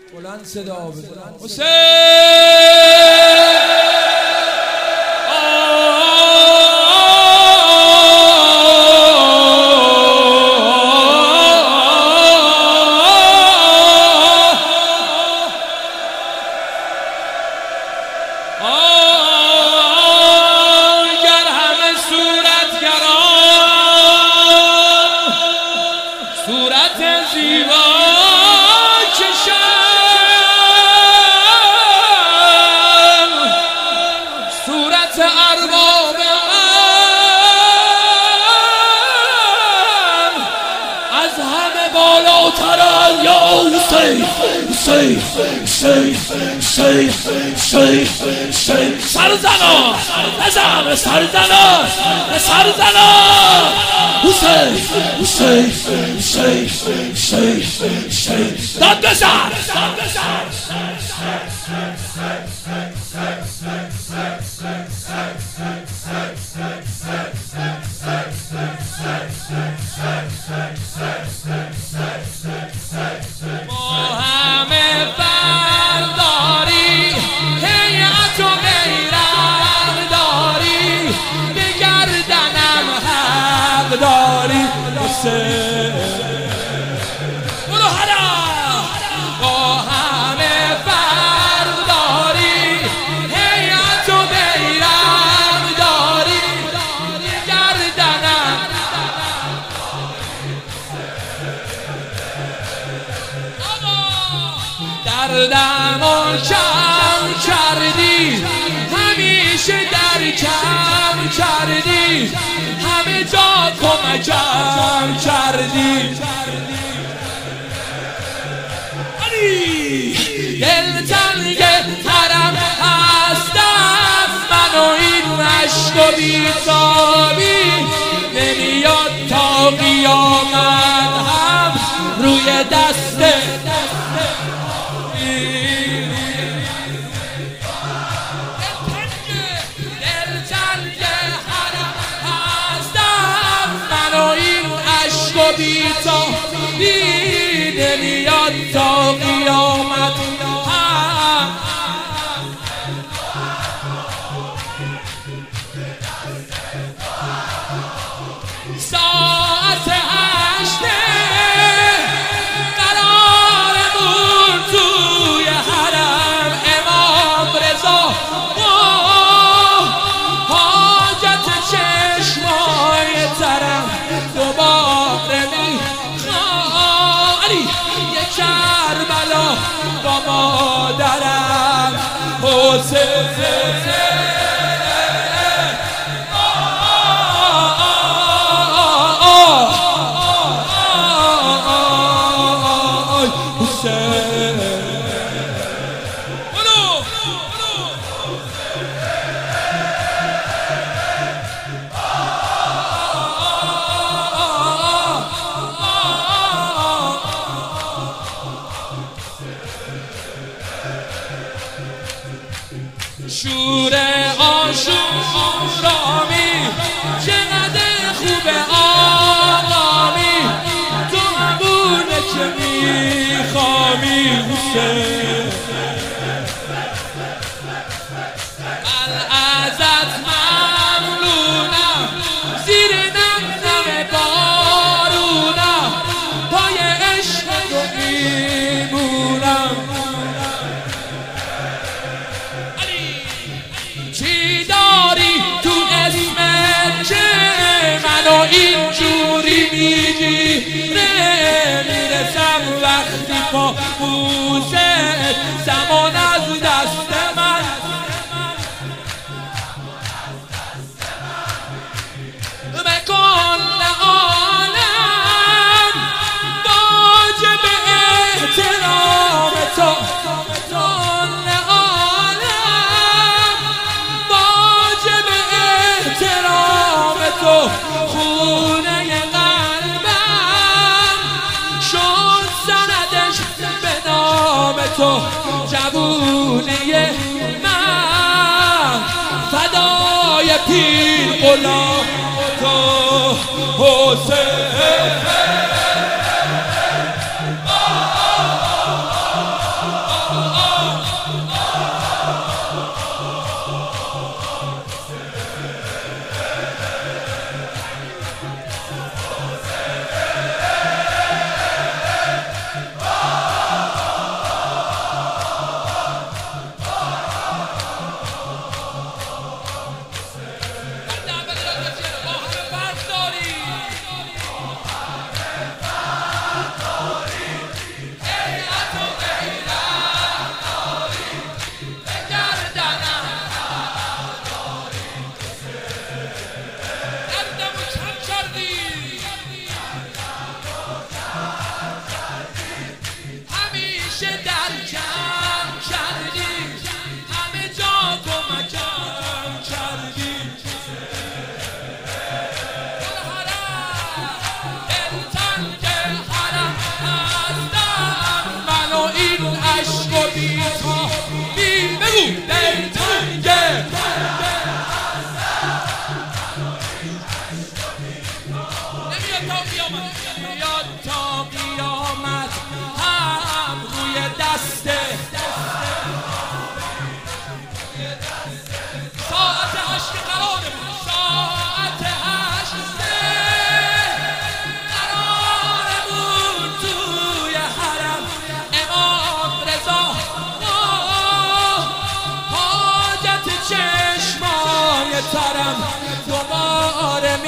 بلند صدا بزن حسین. گر همه صورتگران صورت زیبا کشن، صورت ارباب از همه بالاترن. یا حسین حسین حسین حسین حسین حسین. سر زنا بزن، سر زنا، سر زنا. حسین حسین حسین حسین حسین. داد بزن. ما همه برداری هیئت و غیرت داری، به گردنم حق داری. برو هلا. ما همه برداری هیئت و غیرت داری، به گردنم دردمو کم کردی، همیشه در کم کردی، همه جا کمکم کردی. دلتنگ حرم هستم من و این عشق و بیتابی، نمیاد تا قیامت هم روی دست بی‌تابی، نمیاد تا قیامت. ساعت 8 قرارمون توی حرم امام رضا، حاجت چشمای ترم دوباره میخوام. یه کربلا با مادرم حسین. شور آشورامی چقدر خوبه آرامی، تو همونه که میخوامی. حسین من ازت ممنونم، زیر نم بارونم، پای عشق تو میمونم. چی داری تو اسمت که منو اینجوری میگیره؟ میرسم وقتی پا موزت زمان از دست من به کل عالم واجب احترام تو. خونه قلبم شد سندش به نام تو، جوونه من فدای پیر غلام تو. حسین میاد تا قیامت هم روی دسته ساعت 8 قراره بود ساعت 8 قراره بود توی حرم امام رضا حاجت چشمای ترم دوباره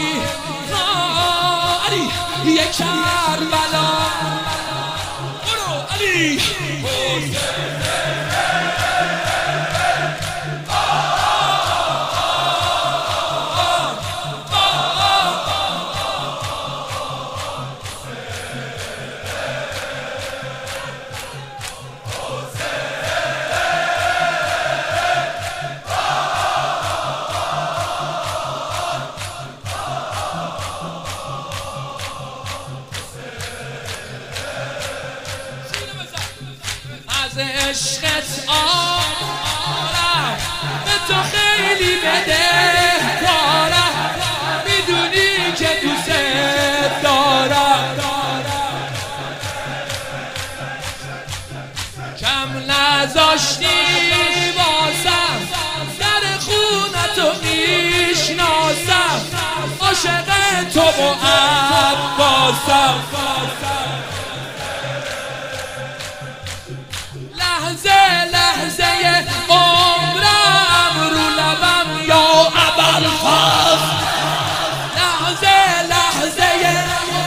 علی یک کربلا برو علی عشقت آرم به تو خیلی بدهکارم میدونی که دوست دارم کم نذاشتی بازم در خونتو میشناسم عاشق تو و عباسم لحظه لحظه عمرم رو لبم یا ابوالفضل لحظه لحظه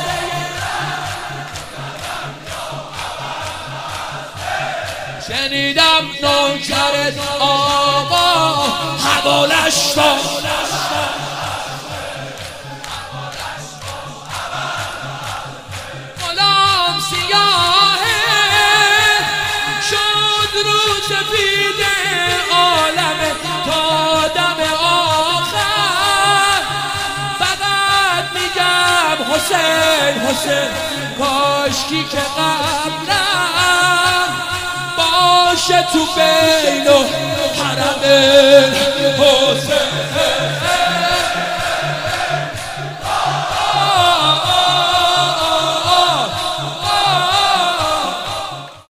شنیدم نوکرت آقا حوالش کن غلام سیاهه سفید عالم تا دم آخر فقط میگم حسین حسین کاشکی که قبرم باشه تو بین و حرم